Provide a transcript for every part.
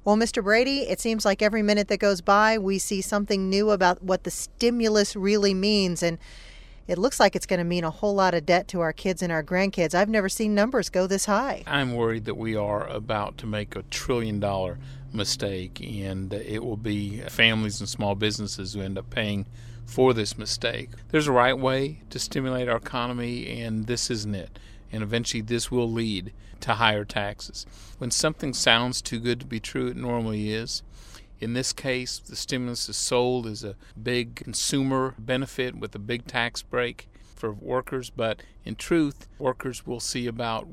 Well, Mr. Brady, it seems like every minute that goes by, we see something new about what the stimulus really means. And it looks like it's going to mean a whole lot of debt to our kids and our grandkids. I've never seen numbers go this high. I'm worried that we are about to make $1 trillion mistake, and it will be families and small businesses who end up paying for this mistake. There's a right way to stimulate our economy, and this isn't it. And eventually this will lead to higher taxes. When something sounds too good to be true, it normally is. In this case, the stimulus is sold as a big consumer benefit with a big tax break for workers, but in truth, workers will see about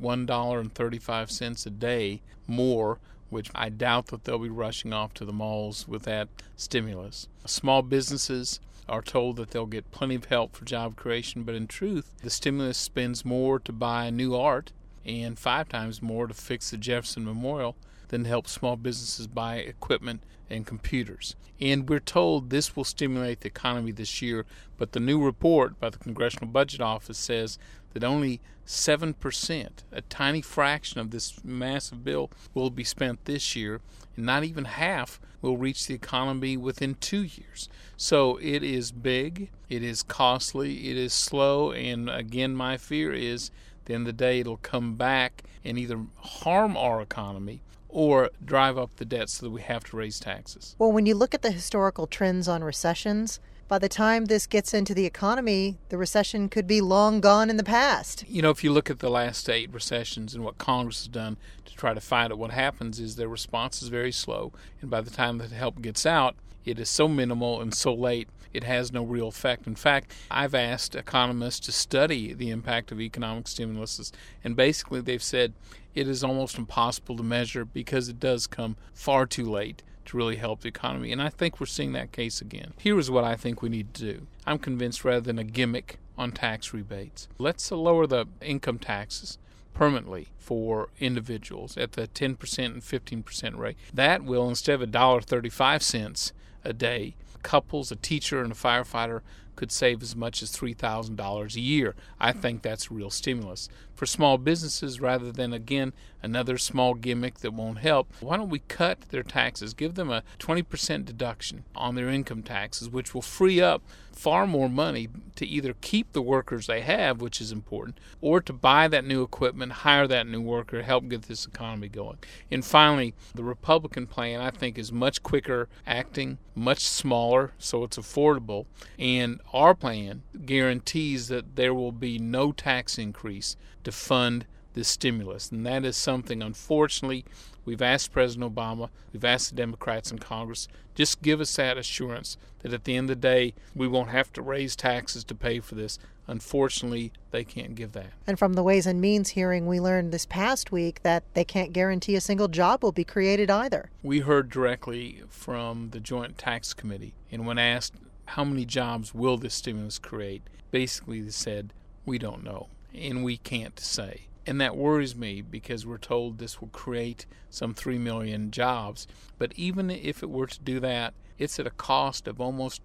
$1.35 a day more, which I doubt that they'll be rushing off to the malls with that stimulus. Small businesses are told that they'll get plenty of help for job creation, but in truth, the stimulus spends more to buy new art and 5 times more to fix the Jefferson Memorial than to help small businesses buy equipment and computers. And we're told this will stimulate the economy this year, but the new report by the Congressional Budget Office says that only 7%, a tiny fraction of this massive bill, will be spent this year, and not even half will reach the economy within 2 years. So it is big, it is costly, it is slow, and again, my fear is at the end of the day it'll come back and either harm our economy or drive up the debt so that we have to raise taxes. Well, when you look at the historical trends on recessions, by the time this gets into the economy, the recession could be long gone in the past. You know, if you look at the last 8 recessions and what Congress has done to try to fight it, what happens is their response is very slow, and by the time that help gets out, it is so minimal and so late, it has no real effect. In fact, I've asked economists to study the impact of economic stimuluses, and basically they've said it is almost impossible to measure because it does come far too late to really help the economy. And I think we're seeing that case again. Here is what I think we need to do. I'm convinced rather than a gimmick on tax rebates, let's lower the income taxes permanently for individuals at the 10% and 15% rate. That will, instead of $1.35 a day, couples, a teacher, and a firefighter could save as much as $3,000 a year. I think that's real stimulus. For small businesses, rather than, again, another small gimmick that won't help, why don't we cut their taxes, give them a 20% deduction on their income taxes, which will free up far more money to either keep the workers they have, which is important, or to buy that new equipment, hire that new worker, help get this economy going. And finally, the Republican plan, I think, is much quicker acting, much smaller, so it's affordable, and our plan guarantees that there will be no tax increase to fund this stimulus. And that is something, unfortunately, we've asked President Obama, we've asked the Democrats in Congress, just give us that assurance that at the end of the day, we won't have to raise taxes to pay for this. Unfortunately, they can't give that. And from the Ways and Means hearing, we learned this past week that they can't guarantee a single job will be created either. We heard directly from the Joint Tax Committee, and when asked how many jobs will this stimulus create, basically they said, we don't know, and we can't say. And that worries me because we're told this will create some 3 million jobs. But even if it were to do that, it's at a cost of almost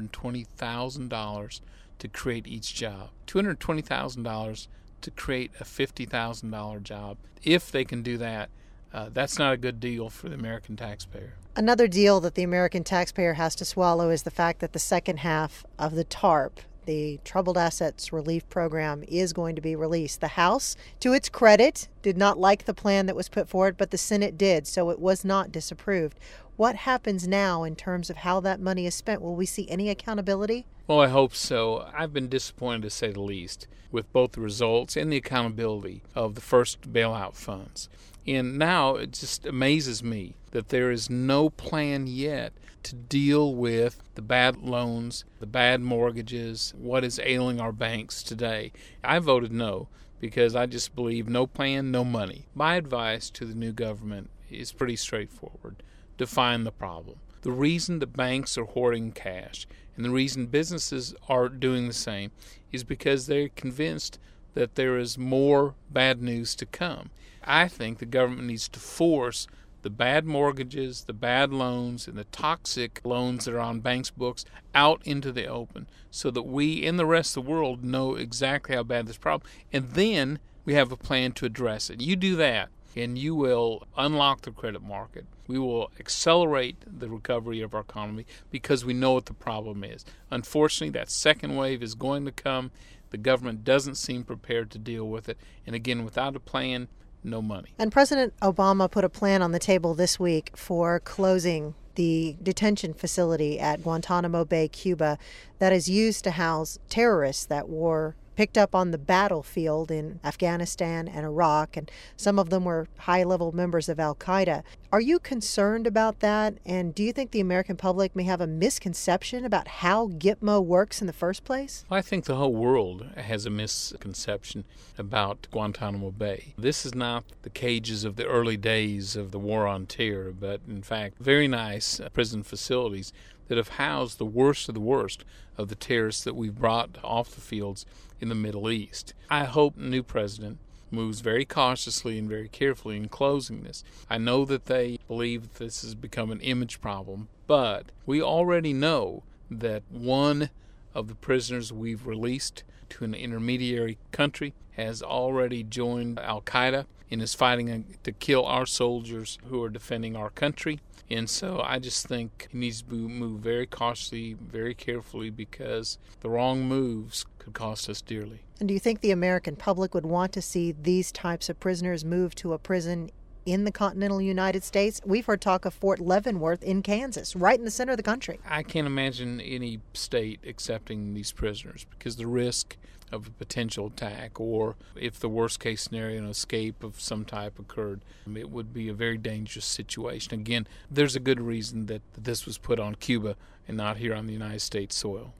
$220,000 to create each job. $220,000 to create a $50,000 job. If they can do that, that's not a good deal for the American taxpayer. Another deal that the American taxpayer has to swallow is the fact that the second half of the TARP, the Troubled Assets Relief Program, is going to be released. The House, to its credit, did not like the plan that was put forward, but the Senate did, so it was not disapproved. What happens now in terms of how that money is spent? Will we see any accountability? Well, I hope so. I've been disappointed, to say the least, with both the results and the accountability of the first bailout funds. And now it just amazes me that there is no plan yet to deal with the bad loans, the bad mortgages, what is ailing our banks today. I voted no because I just believe no plan, no money. My advice to the new government is pretty straightforward. Define the problem. The reason the banks are hoarding cash and the reason businesses are doing the same is because they're convinced that there is more bad news to come. I think the government needs to force the bad mortgages, the bad loans, and the toxic loans that are on banks' books out into the open so that we and the rest of the world know exactly how bad this problem is. And then we have a plan to address it. You do that, and you will unlock the credit market. We will accelerate the recovery of our economy because we know what the problem is. Unfortunately, that second wave is going to come. The government doesn't seem prepared to deal with it. And again, without a plan, no money. And President Obama put a plan on the table this week for closing the detention facility at Guantanamo Bay, Cuba, that is used to house terrorists that were picked up on the battlefield in Afghanistan and Iraq, and some of them were high-level members of al-Qaeda. Are you concerned about that? And do you think the American public may have a misconception about how Gitmo works in the first place? Well, I think the whole world has a misconception about Guantanamo Bay. This is not the cages of the early days of the War on Terror, but in fact very nice prison facilities that have housed the worst of the terrorists that we've brought off the fields in the Middle East. I hope the new president moves very cautiously and very carefully in closing this. I know that they believe this has become an image problem, but we already know that one of the prisoners we've released to an intermediary country has already joined al-Qaeda and is fighting to kill our soldiers who are defending our country. And so I just think he needs to move very cautiously, very carefully, because the wrong moves could cost us dearly. And do you think the American public would want to see these types of prisoners move to a prison in the continental United States? We've heard talk of Fort Leavenworth in Kansas, right in the center of the country. I can't imagine any state accepting these prisoners because the risk of a potential attack, or if the worst case scenario, an escape of some type occurred, it would be a very dangerous situation. Again, there's a good reason that this was put on Cuba and not here on the United States soil.